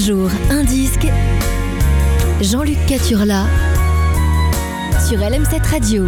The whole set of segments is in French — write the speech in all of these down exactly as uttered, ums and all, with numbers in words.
jour, un disque. Jean-Luc Caturla sur L M sept Radio.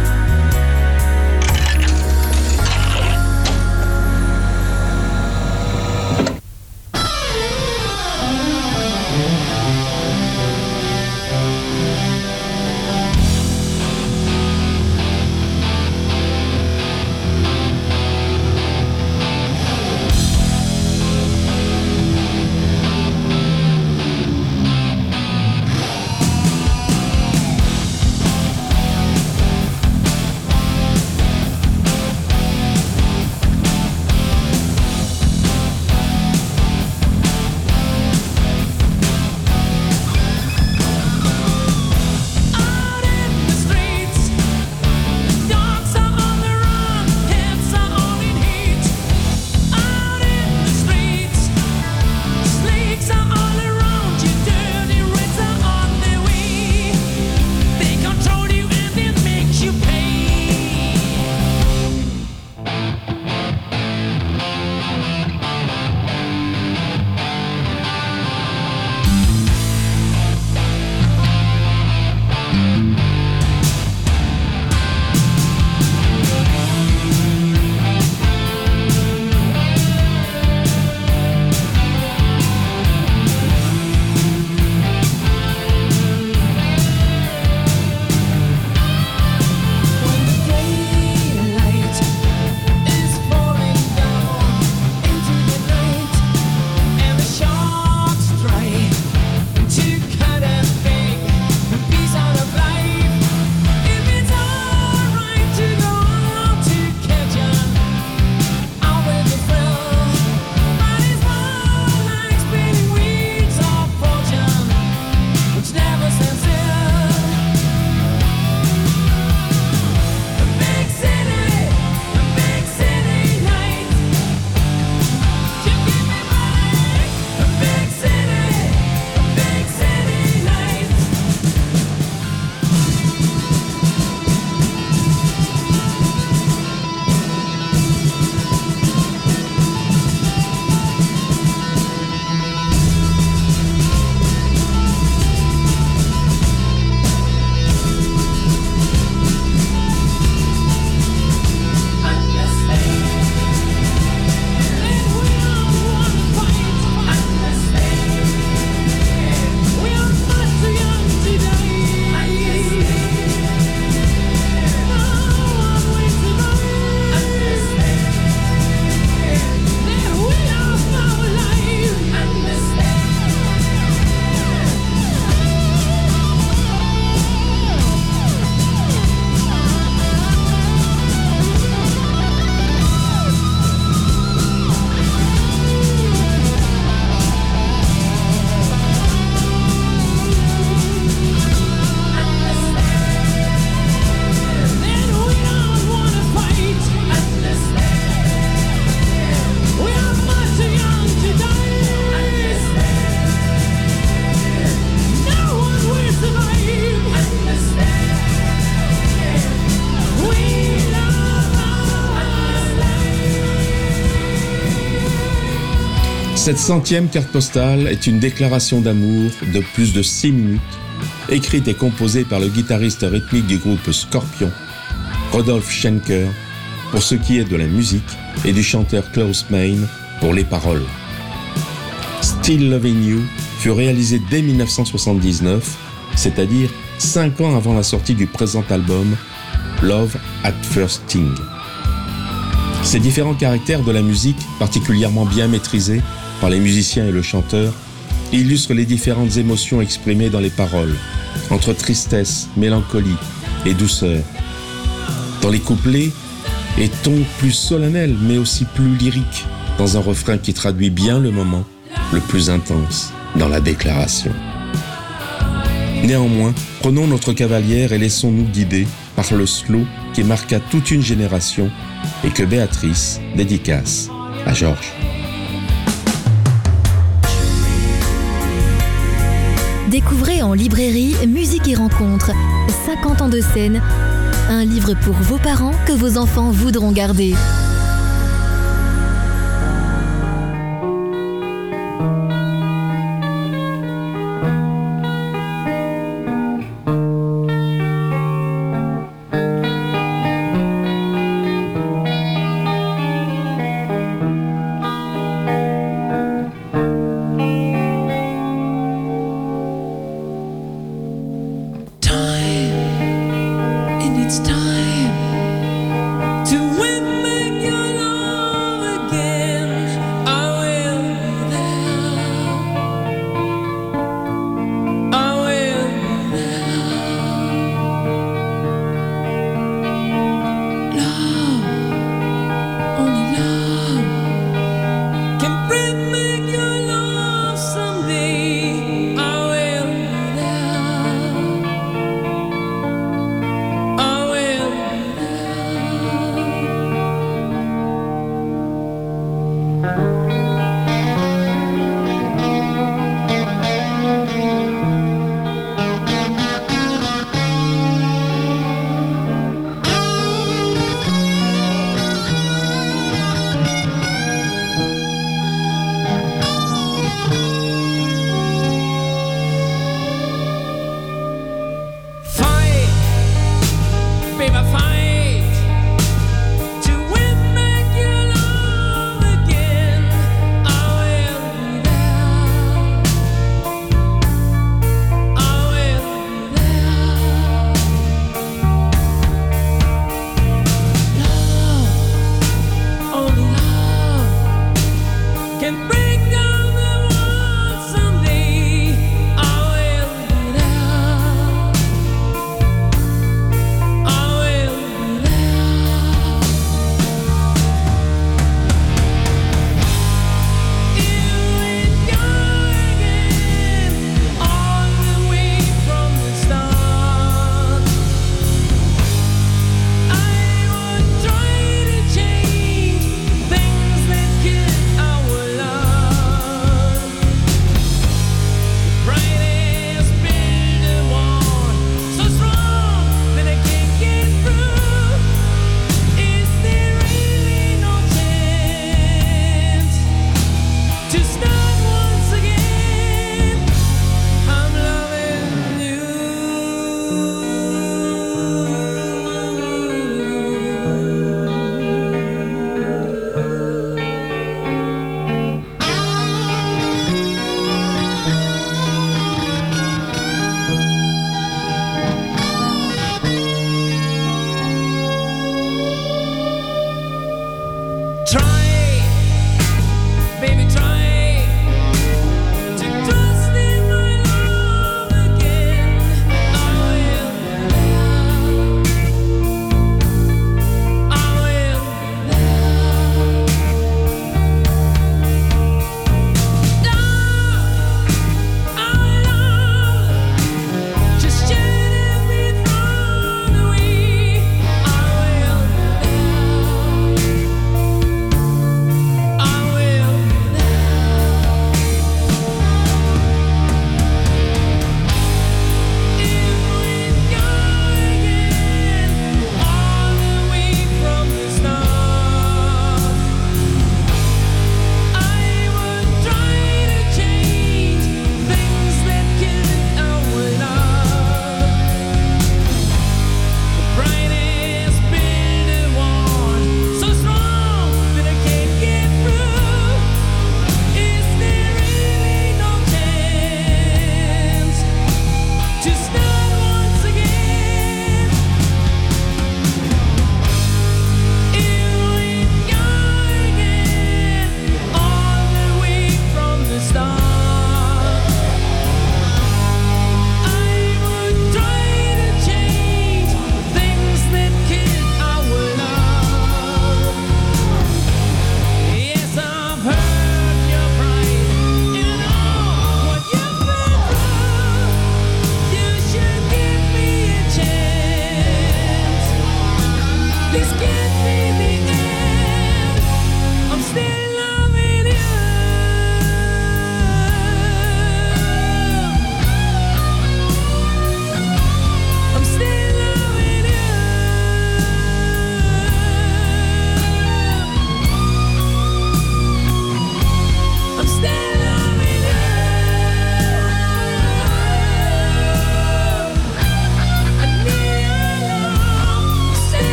Cette centième carte postale est une déclaration d'amour de plus de six minutes, écrite et composée par le guitariste rythmique du groupe Scorpion, Rodolphe Schenker, pour ce qui est de la musique, et du chanteur Klaus Meine pour les paroles. Still Loving You fut réalisé dès dix-neuf cent soixante-dix-neuf, c'est-à-dire cinq ans avant la sortie du présent album, Love at First Sting. Ces différents caractères de la musique, particulièrement bien maîtrisés par les musiciens et le chanteur, illustrent les différentes émotions exprimées dans les paroles, entre tristesse, mélancolie et douceur. Dans les couplets, et tons plus solennels mais aussi plus lyriques, dans un refrain qui traduit bien le moment le plus intense dans la déclaration. Néanmoins, prenons notre cavalière et laissons-nous guider par le slow qui marqua toute une génération et que Béatrice dédicace à Georges. Découvrez en librairie Musique et Rencontres, cinquante ans de scène, un livre pour vos parents que vos enfants voudront garder.